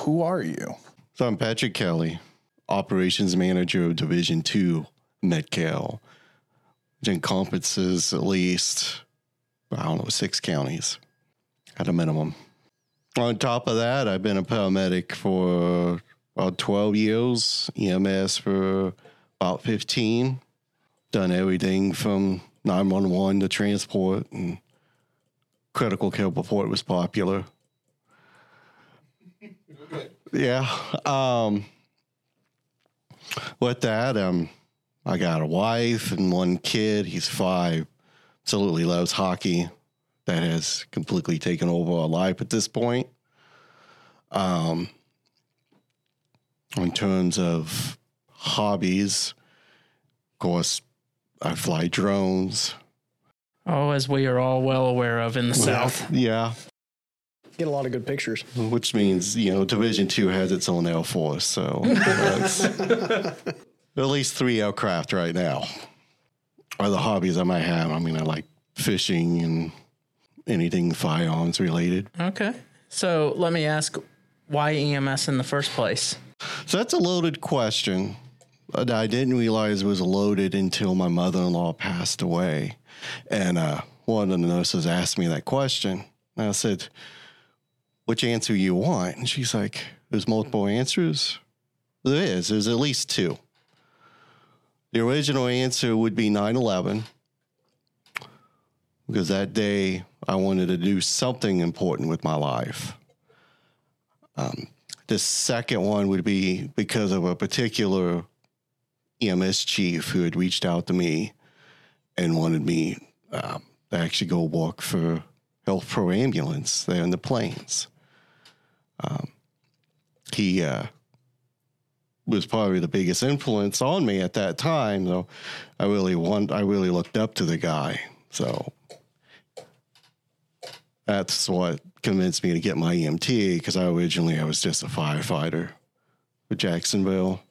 who are you? So I'm Patrick Kelly, Operations Manager of Division 2 Med-Cal, which encompasses at least, 6 counties at a minimum. On top of that, I've been a paramedic for about 12 years, EMS for about 15, done everything from 911 to transport, and critical care before it was popular. Yeah. With that, I got a wife and one kid. He's 5. Absolutely loves hockey. That has completely taken over our life at this point. In terms of hobbies, of course, I fly drones. Oh, as we are all well aware of in the South. Yeah. Get a lot of good pictures. Which means, Division 2 has its own Air Force. So that's at least 3 aircraft right now. Other hobbies I might have, I like fishing and anything firearms related. Okay. So let me ask, why EMS in the first place? So that's a loaded question that I didn't realize was loaded until my mother-in-law passed away. And one of the nurses asked me that question. And I said, which answer you want? And she's like, there's multiple answers? There is. There's at least 2. The original answer would be 9/11, because that day I wanted to do something important with my life. The second one would be because of a particular EMS chief who had reached out to me and wanted me to actually go work for Health Pro Ambulance there in the Plains. He was probably the biggest influence on me at that time, though. I really looked up to the guy. So that's what convinced me to get my EMT, because I was just a firefighter for Jacksonville.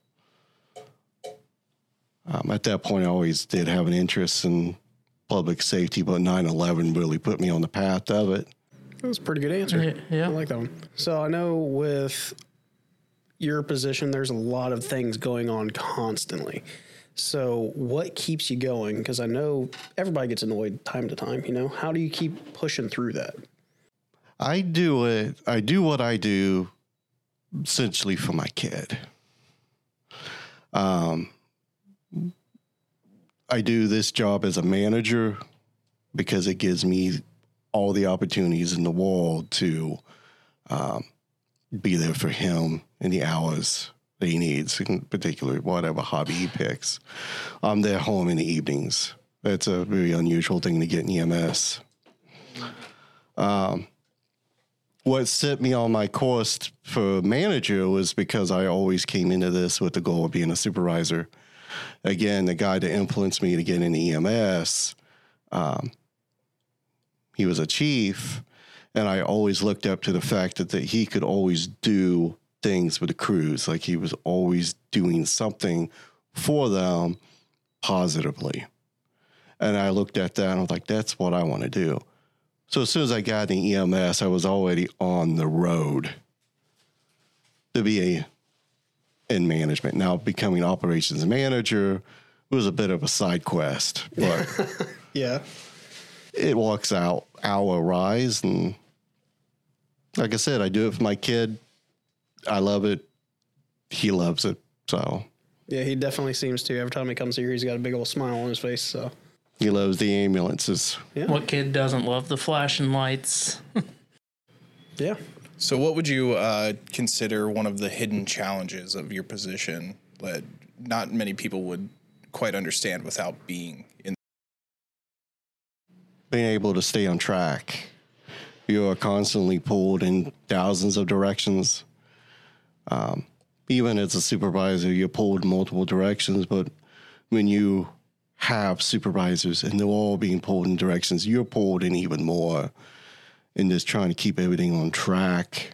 At that point, I always did have an interest in public safety, but 9/11 really put me on the path of it. That was a pretty good answer. Yeah. I like that one. So I know with your position, there's a lot of things going on constantly. So what keeps you going? Because I know everybody gets annoyed time to time, How do you keep pushing through that? I do what I do essentially for my kid. I do this job as a manager because it gives me all the opportunities in the world to be there for him in the hours that he needs, in particular, whatever hobby he picks. I'm there home in the evenings. That's a very unusual thing to get in EMS. What set me on my course for manager was because I always came into this with the goal of being a supervisor. Again, the guy that influenced me to get into EMS, he was a chief, and I always looked up to the fact that he could always do things with the crews. Like, he was always doing something for them positively. And I looked at that and I was like, that's what I want to do. So as soon as I got in EMS, I was already on the road to be in management. Now, becoming operations manager was a bit of a side quest, but Yeah. it works out our rise. And like I said, I do it for my kid. I love it. He loves it. So Yeah, he definitely seems to. Every time he comes here, he's got a big old smile on his face. So he loves the ambulances. yeah. What kid doesn't love the flashing lights? Yeah. So what would you consider one of the hidden challenges of your position that not many people would quite understand without being in? Being able to stay on track. You are constantly pulled in thousands of directions. Even as a supervisor, you're pulled in multiple directions, but when you have supervisors and they're all being pulled in directions, you're pulled in even more, and just trying to keep everything on track.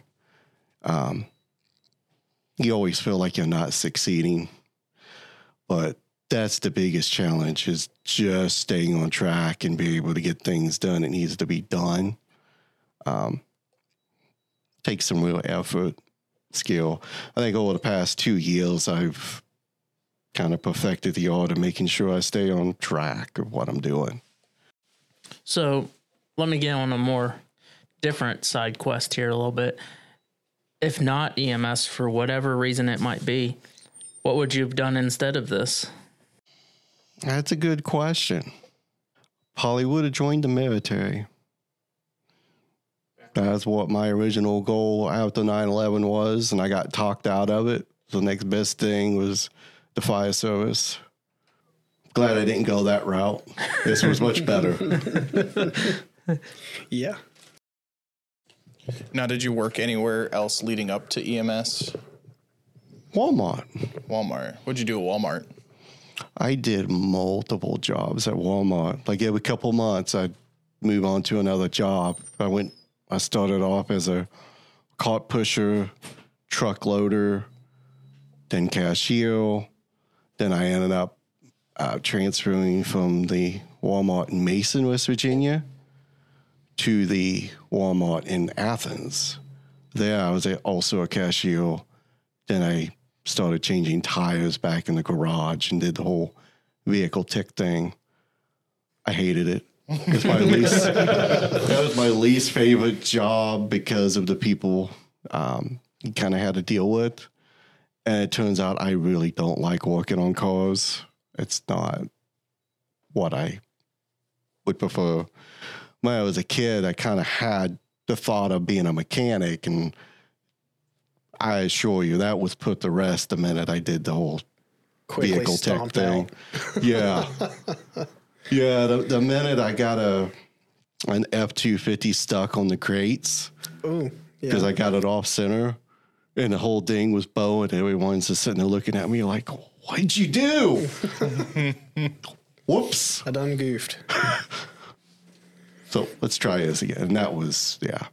You always feel like you're not succeeding, but that's the biggest challenge, is just staying on track and being able to get things done that needs to be done. Takes some real effort. skill. I think over the past 2 years, I've kind of perfected the art of making sure I stay on track of what I'm doing. So let me get on a more different side quest here a little bit. If not EMS, for whatever reason it might be, what would you have done instead of this? That's a good question. Probably would have joined the military. That's what my original goal after 9/11 was, and I got talked out of it. The next best thing was the fire service. Glad I didn't go that route. This was much better. Yeah. Now, did you work anywhere else leading up to EMS? Walmart. Walmart. What'd you do at Walmart? I did multiple jobs at Walmart. Like every couple months, I'd move on to another job. I started off as a cart pusher, truck loader, then cashier. Then I ended up transferring from the Walmart in Mason, West Virginia, to the Walmart in Athens. There, I was also a cashier. Then I started changing tires back in the garage and did the whole vehicle tech thing. I hated it. That was my least favorite job because of the people you kind of had to deal with. And it turns out I really don't like working on cars. It's not what I would prefer. When I was a kid, I kind of had the thought of being a mechanic, and I assure you that was put to rest the minute I did the whole Quickly vehicle tech stomped thing. out. Yeah. Yeah, the minute I got an F-250 stuck on the crates, Ooh, because yeah. I got it off center, and the whole thing was bowing, and everyone's just sitting there looking at me like, what'd you do? Whoops. I done goofed. So let's try this again. And that was, yeah.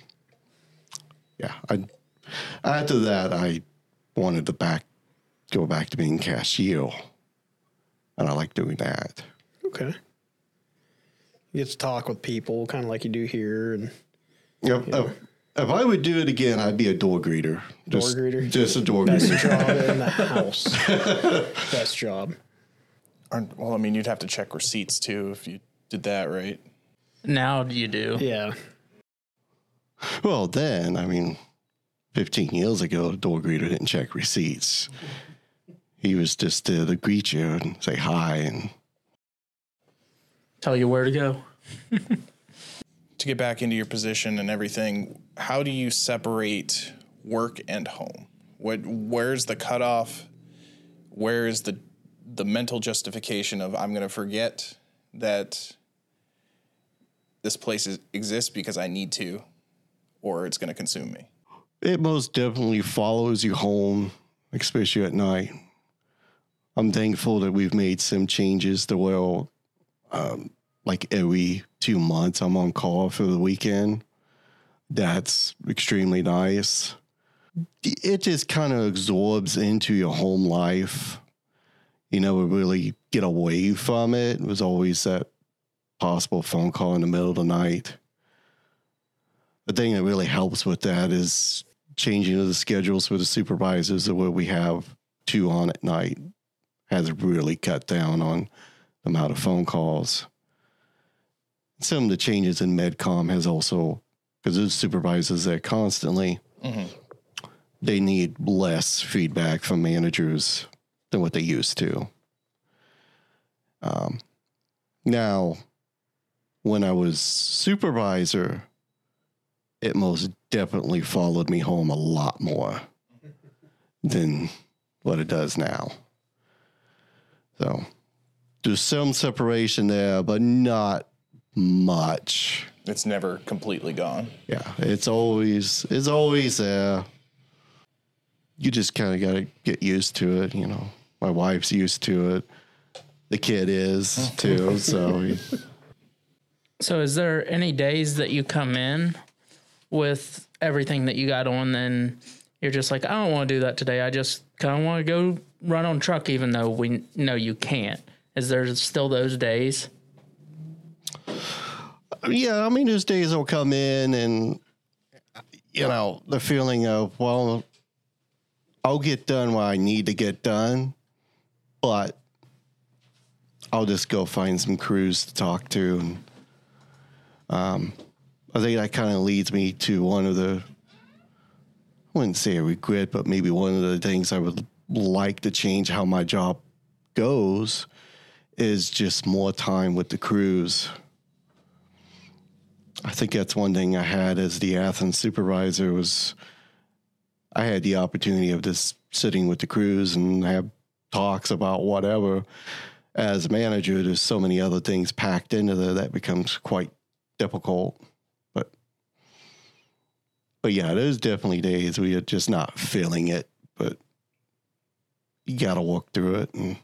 After that, I wanted to go back to being cashier, and I like doing that. Okay. You get to talk with people, kind of like you do here. And Yep. If I would do it again, I'd be a door greeter. Door greeter? Just a door best greeter. job in the house. Best job. Well, I mean, you'd have to check receipts too if you did that, right? Now you do. Yeah. Well, then, 15 years ago, the door greeter didn't check receipts. He was just to greet you and say hi and Tell you where to go. To get back into your position and everything, how do you separate work and home? Where's the cutoff? Where is the mental justification of I'm going to forget that this place exists because I need to, or it's going to consume me? it most definitely follows you home, especially at night. I'm thankful that we've made some changes to where, like every 2 months, I'm on call for the weekend. That's extremely nice. It just kind of absorbs into your home life. You never really get away from it. It was always that possible phone call in the middle of the night. The thing that really helps with that is changing the schedules for the supervisors where we have 2 on at night has really cut down on the amount of phone calls. Some of the changes in MedCom has also, because those supervisors there constantly, they need less feedback from managers than what they used to. Now, when I was supervisor, it most definitely followed me home a lot more than what it does now. So there's some separation there, but not much. It's never completely gone. Yeah, it's always there. You just kind of got to get used to it. You know, my wife's used to it. The kid is too. So is there any days that you come in with everything that you got on, then you're just like, I don't want to do that today. I just kind of want to go run on truck, even though we know you can't. Is there still those days? Yeah, I mean, those days will come in and, you know, the feeling of, well, I'll get done what I need to get done, but I'll just go find some crews to talk to. And I think that kind of leads me to one of the, I wouldn't say a regret, but maybe one of the things I would like to change how my job goes is just more time with the crews. I think that's one thing I had as the Athens supervisor was I had the opportunity of just sitting with the crews and have talks about whatever. As manager, there's so many other things packed into there that becomes quite difficult. But yeah, there's definitely days where you're just not feeling it, but you got to walk through it and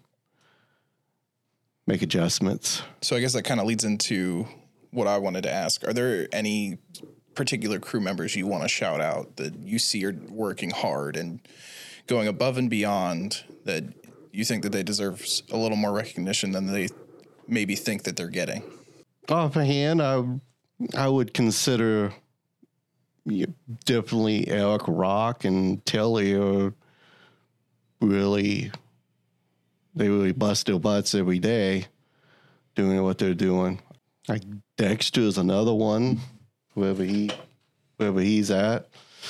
make adjustments. So I guess that kind of leads into what I wanted to ask. Are there any particular crew members you want to shout out that you see are working hard and going above and beyond that you think that they deserve a little more recognition than they maybe think that they're getting? Offhand, I would consider definitely Eric Rock and Tilly are they really bust their butts every day doing what they're doing. Like Dexter is another one, wherever he's at.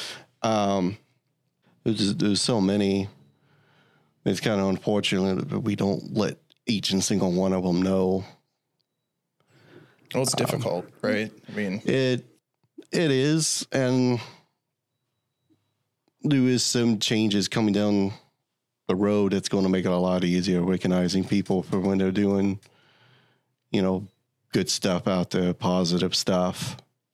There's so many. It's kind of unfortunate that we don't let each and single one of them know. Well, it's difficult, right? I mean, it is, and there is some changes coming down the road that's going to make it a lot easier recognizing people for when they're doing, good stuff out there, positive stuff.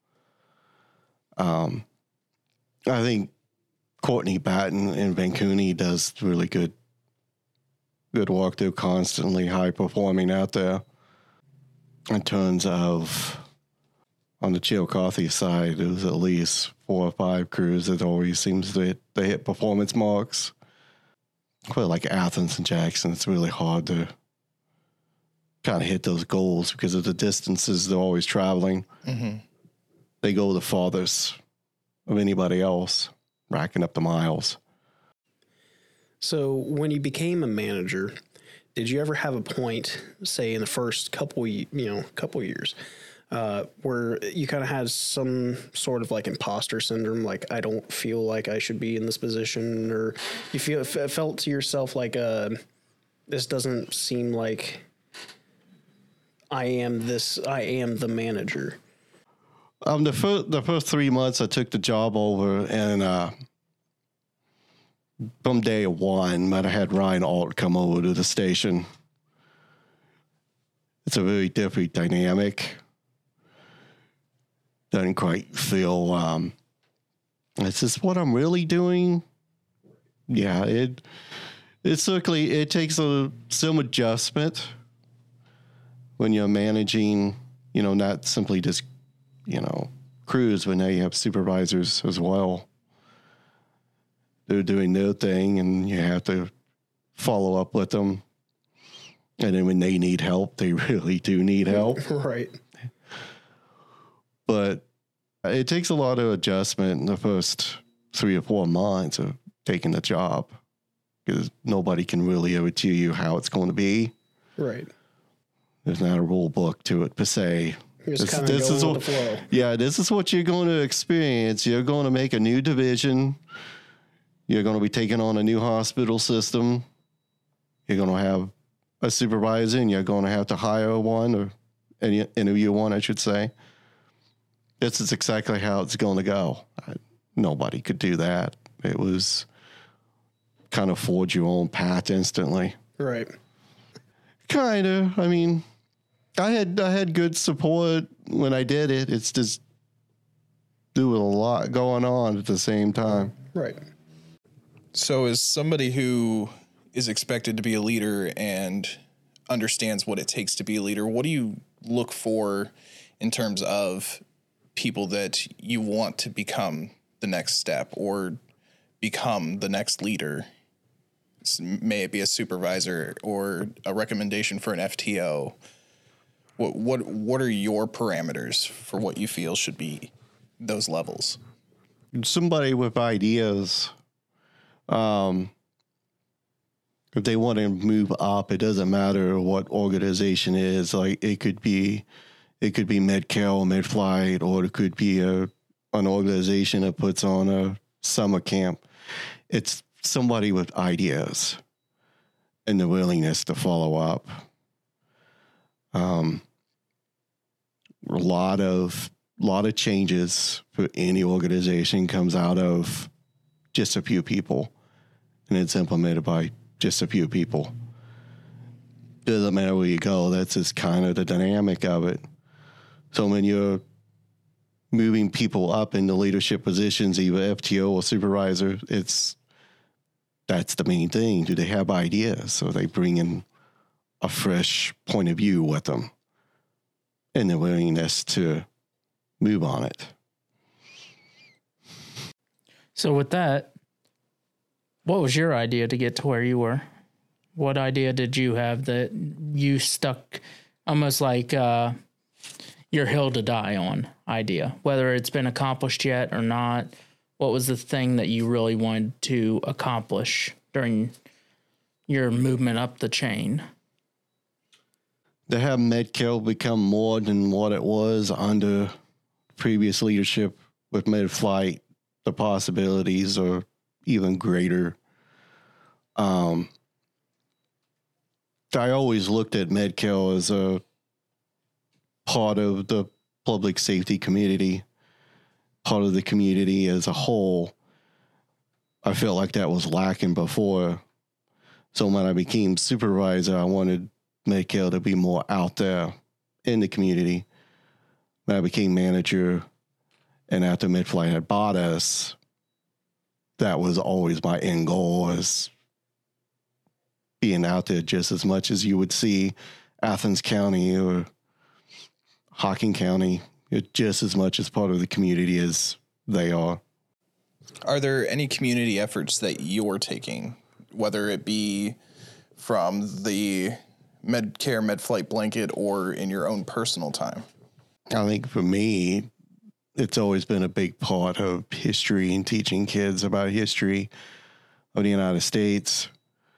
I think Courtney Batten in Vancouver does really good work. They're constantly high performing out there. In terms of on the Chillicothe side, there's at least 4 or 5 crews that always seems to hit performance marks. Quite like Athens and Jackson, it's really hard to kind of hit those goals because of the distances they're always traveling. Mm-hmm. They go the farthest of anybody else, racking up the miles. So when you became a manager, did you ever have a point, say in the first couple years, where you kind of had some sort of like imposter syndrome, like I don't feel like I should be in this position, or you felt to yourself like this doesn't seem like I am the manager? The first 3 months I took the job over, and from day one, I had Ryan Alt come over to the station. It's a very different dynamic. Doesn't quite feel, is this what I'm really doing? Yeah, it certainly, it takes some adjustment when you're managing, not simply just, crews, but now you have supervisors as well. They're doing their thing, and you have to follow up with them. And then when they need help, they really do need help. Right. But it takes a lot of adjustment in the first 3 or 4 months of taking the job, because nobody can really ever tell you how it's going to be. Right. There's not a rule book to it per se. Just kind of going with the flow. Yeah, this is what you're going to experience. You're going to make a new division. You're going to be taking on a new hospital system. You're going to have a supervisor, and you're going to have to hire one or interview one, I should say. This is exactly how it's going to go. Nobody could do that. It was kind of forge your own path instantly. Right. Kind of. I mean, I had good support when I did it. It's just there was a lot going on at the same time. Right. So as somebody who is expected to be a leader and understands what it takes to be a leader, what do you look for in terms of people that you want to become the next step or become the next leader? May it be a supervisor or a recommendation for an FTO? What are your parameters for what you feel should be those levels? Somebody with ideas If they want to move up, it doesn't matter what organization it is. Like it could be Med-Cal, Med-Flight, or it could be an organization that puts on a summer camp. It's somebody with ideas and the willingness to follow up. A lot of changes for any organization comes out of just a few people, and it's implemented by just a few people. Doesn't matter where you go. That's just kind of the dynamic of it. So when you're moving people up into leadership positions, either FTO or supervisor, that's the main thing. Do they have ideas? So they bring in a fresh point of view with them and the willingness to move on it. So with that, what was your idea to get to where you were? What idea did you have that you stuck almost like your hill to die on idea, whether it's been accomplished yet or not? What was the thing that you really wanted to accomplish during your movement up the chain? To have Med-Cal become more than what it was under previous leadership with Med-Flight, the possibilities are even greater. I always looked at Med-Cal as a part of the public safety community, part of the community as a whole. I felt like that was lacking before. So when I became supervisor, I wanted Med-Cal to be more out there in the community. When I became manager and after Med-Flight had bought us, that was always my end goal, is being out there just as much as you would see Athens County or Hocking County, just as much as part of the community as they are. Are there any community efforts that you're taking, whether it be from the Med-Care, Med-Flight blanket or in your own personal time? I think for me, it's always been a big part of history and teaching kids about history of the United States.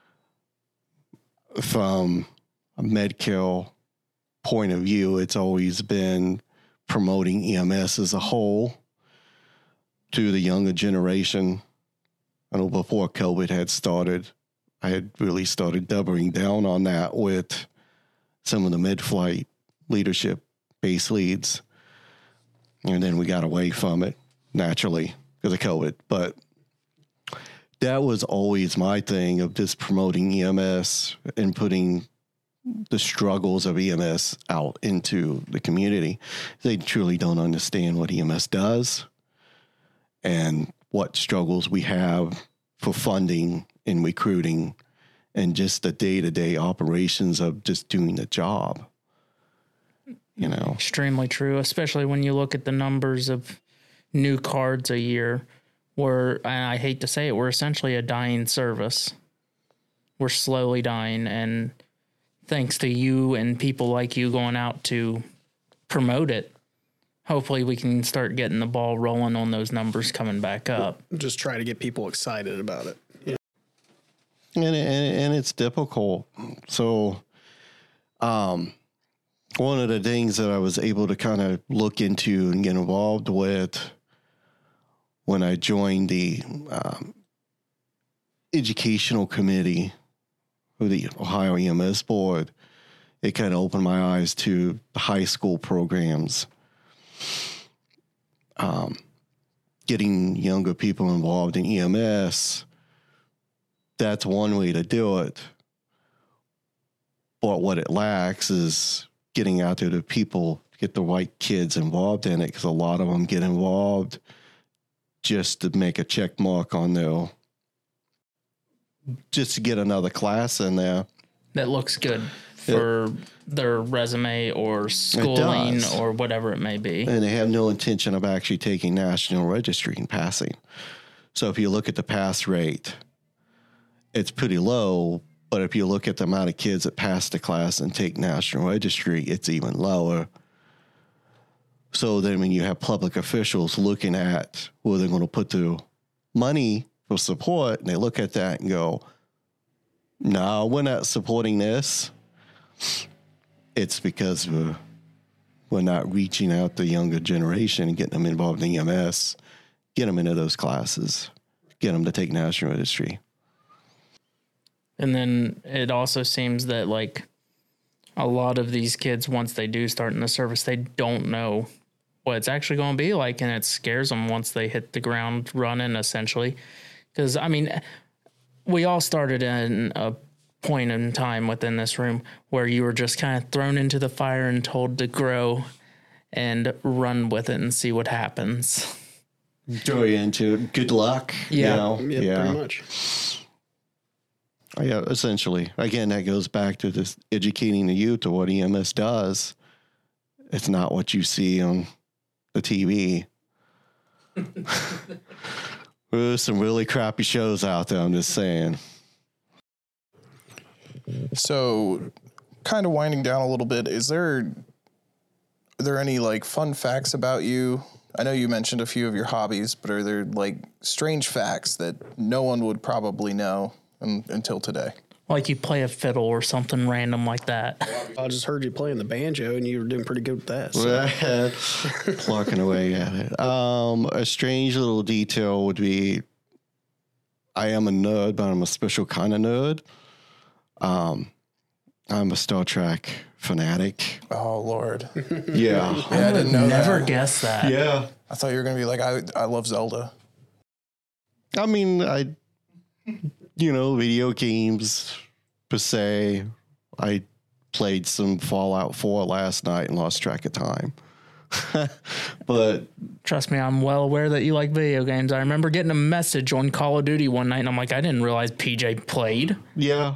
From a Med-Cal point of view, it's always been promoting EMS as a whole to the younger generation. I know before COVID had started, I had really started doubling down on that with some of the Med-Flight leadership base leads. And then we got away from it naturally because of COVID. But that was always my thing, of just promoting EMS and putting the struggles of EMS out into the community. They truly don't understand what EMS does and what struggles we have for funding and recruiting and just the day-to-day operations of just doing the job. You know, Extremely true, especially when you look at the numbers of new cards a year. And I hate to say it, we're essentially a dying service. We're slowly dying, and thanks to you and people like you going out to promote it, hopefully we can start getting the ball rolling on those numbers coming back up. Just try to get people excited about it. Yeah. And it's difficult. So, one of the things that I was able to kind of look into and get involved with when I joined the educational committee of the Ohio EMS board, it kind of opened my eyes to the high school programs. Getting younger people involved in EMS, that's one way to do it. But what it lacks is getting out there to people, get the right kids involved in it, because a lot of them get involved just to make a check mark on their, just to get another class in there. That looks good for their resume or schooling or whatever it may be. And they have no intention of actually taking national registry and passing. So if you look at the pass rate, it's pretty low. But if you look at the amount of kids that pass the class and take national registry, it's even lower. So then when you have public officials looking at where they're going to put the money for support, and they look at that and go, no, we're not supporting this. It's because we're not reaching out the younger generation and getting them involved in EMS, get them into those classes, get them to take national registry. And then it also seems that like a lot of these kids, once they do start in the service, they don't know what it's actually going to be like, and it scares them once they hit the ground running, essentially. Because, I mean, we all started in a point in time within this room where you were just kind of thrown into the fire and told to grow and run with it and see what happens. Throw you into it. Good luck. Yeah. You know? Yeah, pretty much. Yeah, essentially. Again, that goes back to this educating the youth to what EMS does. It's not what you see on the TV. There's some really crappy shows out there, I'm just saying. So, kind of winding down a little bit, are there any like fun facts about you? I know you mentioned a few of your hobbies, but are there like strange facts that no one would probably know until today? Like you play a fiddle or something random like that. I just heard you playing the banjo, and you were doing pretty good with that. So. Plucking away at it. A strange little detail would be I am a nerd, but I'm a special kind of nerd. I'm a Star Trek fanatic. Oh, Lord. Yeah. I didn't know Never that. guessed that. Yeah. I thought you were going to be like, I love Zelda. I mean, video games per se. I played some Fallout 4 last night and lost track of time. But Trust me, I'm well aware that you like video games. I remember getting a message on Call of Duty one night, and I'm like, I didn't realize PJ played. yeah.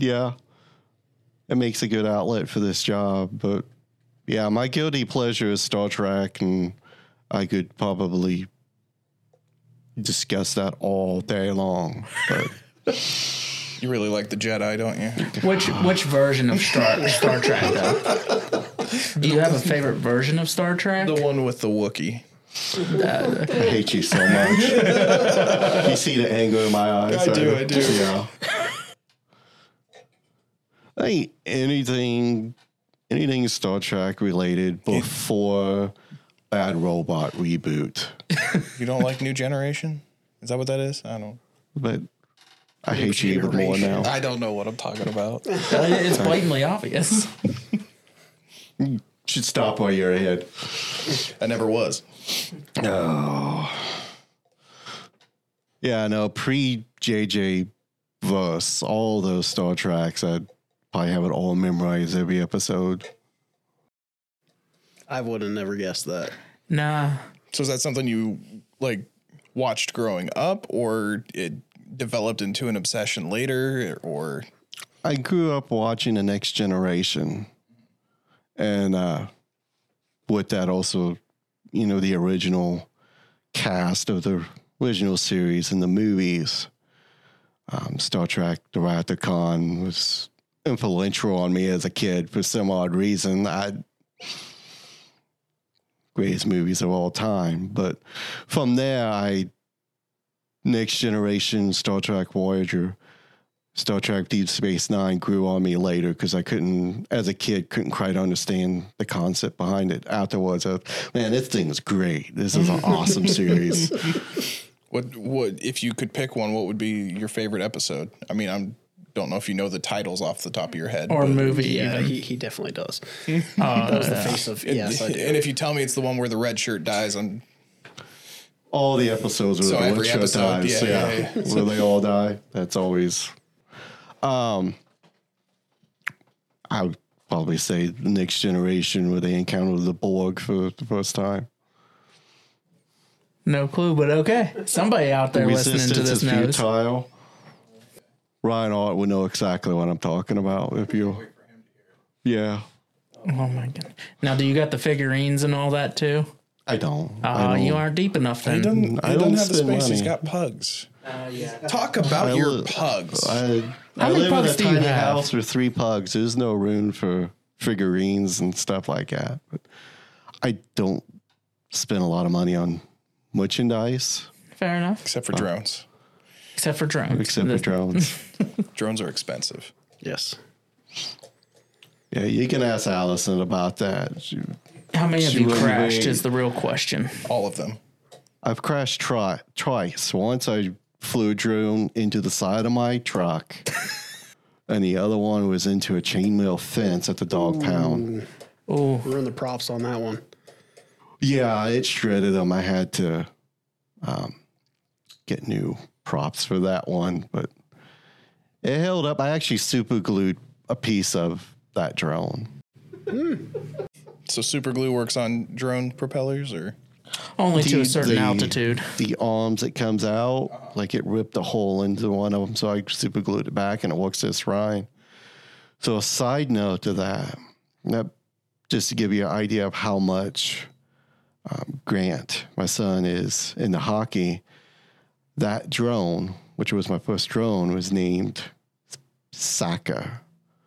It makes a good outlet for this job. But yeah, my guilty pleasure is Star Trek, and I could probably discuss that all day long. But You really like the Jedi, don't you? Which version of Star Trek, though? Do you have a favorite version of Star Trek? The one with the Wookiee. I hate you so much. You see the anger in my eyes. I do. Yeah. I think anything Star Trek related before Bad Robot reboot. You don't like New Generation? Is that what that is? I don't. But I hate you even more now. I don't know what I'm talking about. It's blatantly obvious. You should stop while you're ahead. I never was. Oh. Yeah, no, pre-JJ verse, all those Star Treks, I'd probably have it all memorized every episode. I would have never guessed that. Nah. So is that something you like watched growing up, or it developed into an obsession later, or? I grew up watching The Next Generation. And with that also, the original cast of the original series and the movies. Star Trek, The Wrath of Khan was influential on me as a kid for some odd reason. Greatest movies of all time. But from there, Next Generation, Star Trek Voyager, Star Trek Deep Space Nine grew on me later because I as a kid, couldn't quite understand the concept behind it. Afterwards, man, this thing is great. This is an awesome series. What if you could pick one? What would be your favorite episode? I mean, I don't know if you know the titles off the top of your head, Or movie. Yeah, even. he definitely does. That was the face of yes, I do. And if you tell me it's the one where the red shirt dies, All the episodes where So the every one shot episode, dies, yeah. where they all die. That's always. I would probably say The Next Generation, where they encounter the Borg for the first time. No clue, but okay. Somebody out there listening to Resistance this is knows. futile. Ryan Art would know exactly what I'm talking about. If you, yeah, Oh my god! Now, do you got the figurines and all that too? I don't. I don't. You aren't deep enough he then. doesn't. I He don't doesn't have the spend space. He's money. got pugs. Yeah. Talk about I your li- pugs. I How many live in pugs a do you tiny have? house with 3 pugs. There's no room for figurines and stuff like that. But I don't spend a lot of money on merchandise. Fair enough. Except for drones. Except for drones. Except for drones. Drones are expensive. Yes. Yeah, you can ask Allison about that. How many have She you really crashed weighed- is the real question. All of them. I've crashed twice. Once I flew a drone into the side of my truck, and the other one was into a chainmail fence at the dog pound. Oh, Ruin the props on that one. Yeah, it shredded them. I had to get new props for that one, but it held up. I actually super glued a piece of that drone. So super glue works on drone propellers, or only to a certain altitude. The arms that comes out, like it ripped a hole into one of them, so I super glued it back, and it works just fine. So a side note to that just to give you an idea of how much Grant, my son, is into hockey, that drone, which was my first drone, was named Saka.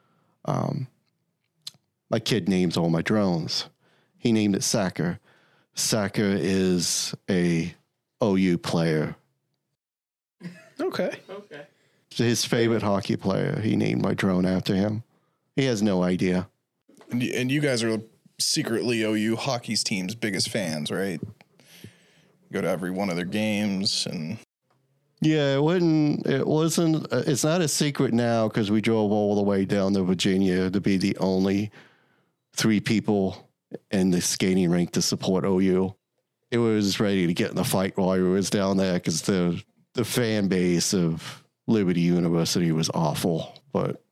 My kid names all my drones. He named it Saka. Saka is a OU player. Okay. His favorite hockey player. He named my drone after him. He has no idea. and you guys are secretly OU hockey's team's biggest fans, right? Go to every one of their games, and Yeah, it's not a secret now because we drove all the way down to Virginia to be the only 3 people in the skating rink to support OU. It was ready to get in the fight while we was down there because the fan base of Liberty University was awful, but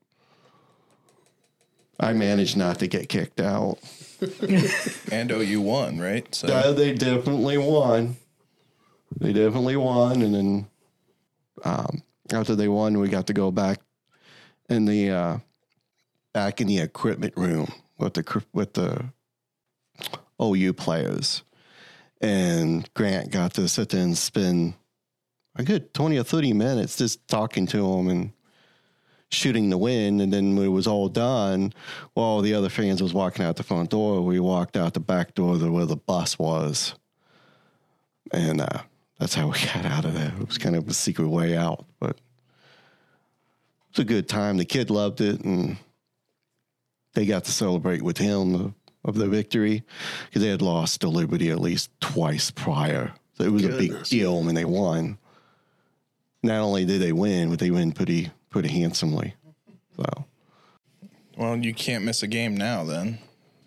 I managed not to get kicked out. and OU won, right? So They definitely won. And then after they won, we got to go back in the equipment room with the OU players, and Grant got to sit there and spend a good 20 or 30 minutes just talking to them and shooting the wind. And then when it was all done, while the other fans was walking out the front door, we walked out the back door where the bus was, and that's how we got out of there. It was kind of a secret way out, but it was a good time. The kid loved it, and they got to celebrate with him of the victory because they had lost to Liberty at least twice prior. So it was a big deal when they won. Not only did they win, but they win pretty handsomely. So, well, you can't miss a game now. Then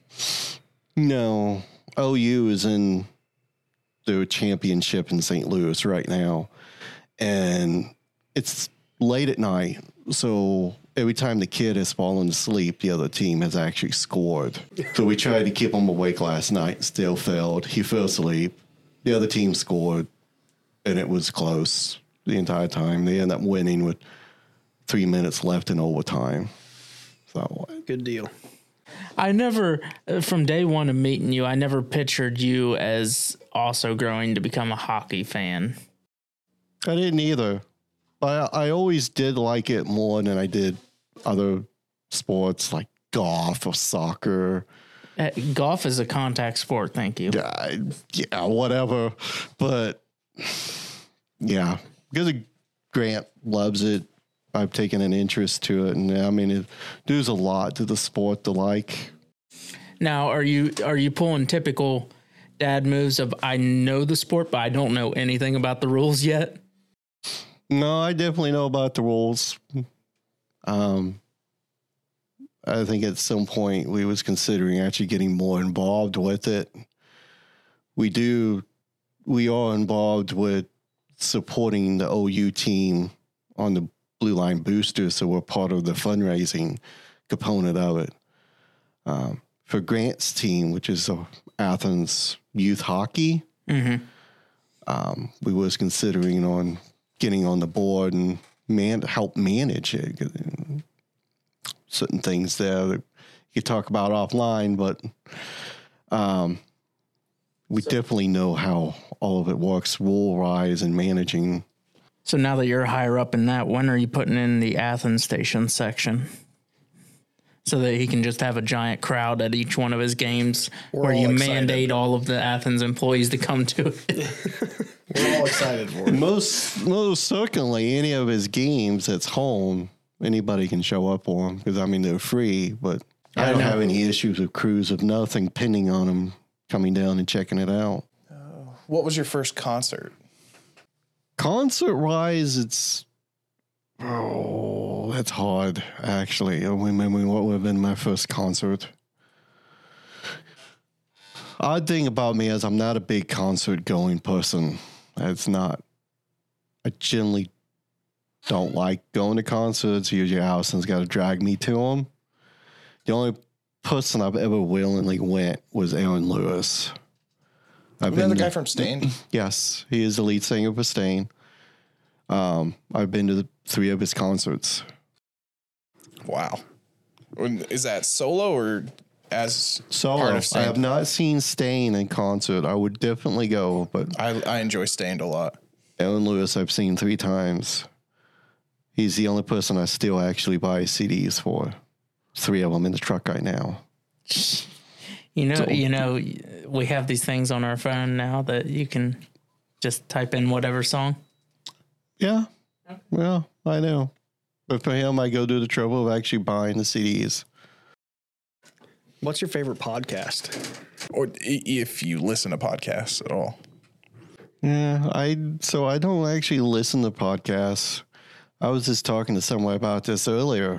no, OU is in the championship in St. Louis right now, and it's late at night, so every time the kid has fallen asleep, the other team has actually scored. So we tried to keep him awake last night, still failed. He fell asleep. The other team scored, and it was close the entire time. They ended up winning with 3 minutes left in overtime. So Good deal. I never, from day one of meeting you, I never pictured you as also growing to become a hockey fan. I didn't either. But I always did like it more than I did other sports like golf or soccer. Golf is a contact sport. Thank you. Yeah, whatever. But yeah, because Grant loves it, I've taken an interest to it. And I mean, there's a lot to the sport to like. Now, are you pulling typical dad moves of I know the sport, but I don't know anything about the rules yet? No, I definitely know about the rules. I think at some point we was considering actually getting more involved with it. We are involved with supporting the OU team on the Blue Line Booster, so we're part of the fundraising component of it. For Grant's team, which is Athens Youth Hockey, we was considering on getting on the board and help manage it. Certain things there that you could talk about offline, but we definitely know how all of it works, rule-wise and managing. So now that you're higher up in that, when are you putting in the Athens Station section? so that he can just have a giant crowd at each one of his games We're where all you excited. mandate all of the Athens employees to come to it. We're all excited for it. Most certainly, any of his games that's home, anybody can show up for them because I mean they're free. But I don't have any issues with crews with nothing pending on them coming down and checking it out. What was your first concert? Concert wise, it's that's hard actually. I remember what would have been my first concert. Odd thing about me is I'm not a big concert going person. It's not. I generally don't like going to concerts. Usually Allison's got to drag me to them. The only person I've ever willingly went was Aaron Lewis. Is that the guy from Stain? Yes, he is the lead singer for Stain. I've been to 3 of his concerts. Wow. Is that solo or as Solo. part of I Stain? have not seen Stain in concert. I would definitely go, but I enjoy Stained a lot. Aaron Lewis I've seen 3 times. He's the only person I still actually buy CDs for. 3 of them in the truck right now. You know, we have these things on our phone now that you can just type in whatever song. Yeah. Well, I know. But for him, I go to the trouble of actually buying the CDs. What's your favorite podcast? Or if you listen to podcasts at all. Yeah, I don't actually listen to podcasts. I was just talking to someone about this earlier.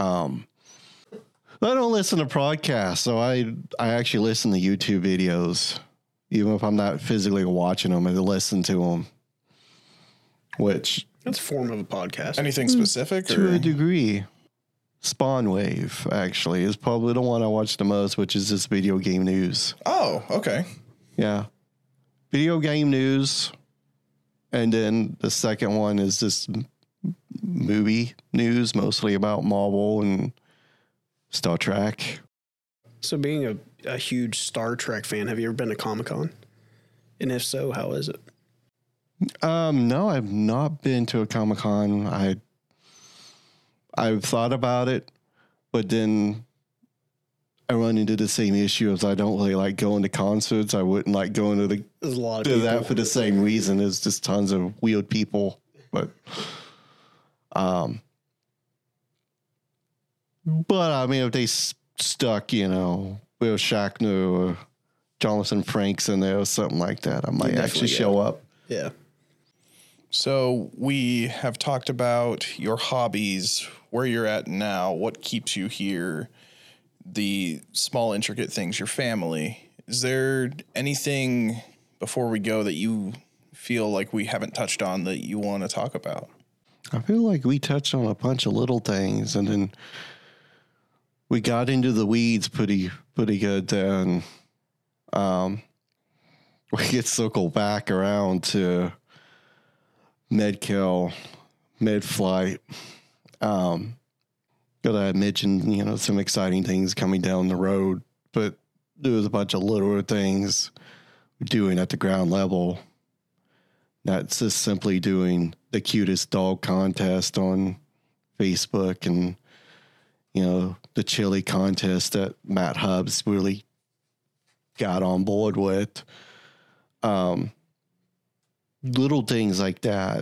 I don't listen to podcasts, so I actually listen to YouTube videos. Even if I'm not physically watching them, I listen to them. Which, That's a form of a podcast. Anything specific? to Or? a degree, Spawn Wave, actually, is probably the one I watch the most, which is just video game news. Oh, okay. Yeah. Video game news. And then the second one is just movie news, mostly about Marvel and Star Trek. So being a huge Star Trek fan, have you ever been to Comic-Con? And if so, how is it? No, I've not been to a Comic-Con. I've thought about it, but then I run into the same issue as I don't really like going to concerts. I wouldn't like going to There's a lot of do people. that for the same reason. There's just tons of weird people, but I mean, if they stuck, Will Shatner or Jonathan Frakes in there or something like that, I might actually show up. Yeah. So we have talked about your hobbies, where you're at now, what keeps you here, the small, intricate things, your family. Is there anything before we go that you feel like we haven't touched on that you want to talk about? I feel like we touched on a bunch of little things, and then we got into the weeds pretty good there, and we get circled back around to Medcal, Medflight. But I mentioned, some exciting things coming down the road, but there was a bunch of littler things we're doing at the ground level. That's just simply doing the cutest dog contest on Facebook and, the chili contest that Matt Hubbs really got on board with. Little things like that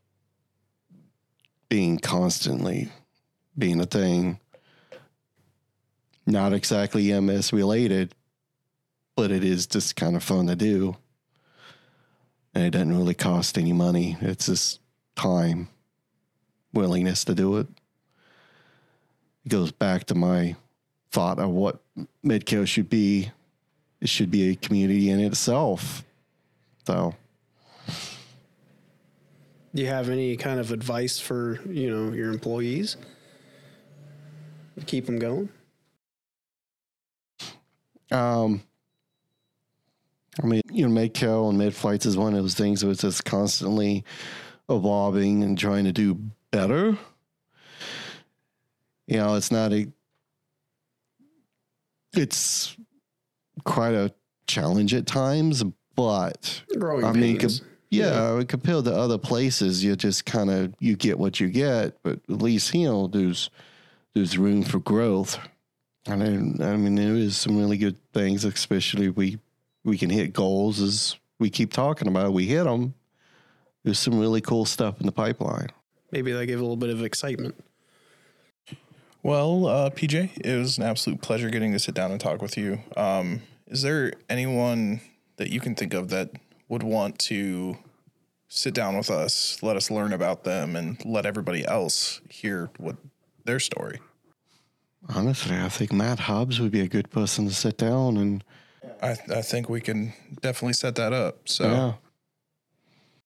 constantly being a thing. Not exactly MS related, but it is just kind of fun to do. And it doesn't really cost any money. It's just time, willingness to do it. It goes back to my thought of what Medco should be. It should be a community in itself. So, Do you have any kind of advice for, your employees to keep them going? Medco and Medflights is one of those things that's just constantly evolving and trying to do better. It's quite a challenge at times, but Growing pains. Compared to other places, you just you get what you get, but at least, there's room for growth. And I mean, there is some really good things, especially we can hit goals as we keep talking about. We hit them. There's some really cool stuff in the pipeline. Maybe they give a little bit of excitement. Well, PJ, it was an absolute pleasure getting to sit down and talk with you. Is there anyone that you can think of that would want to sit down with us, let us learn about them, and let everybody else hear what their story? Honestly, I think Matt Hobbs would be a good person to sit down and. I think we can definitely set that up. So Yeah.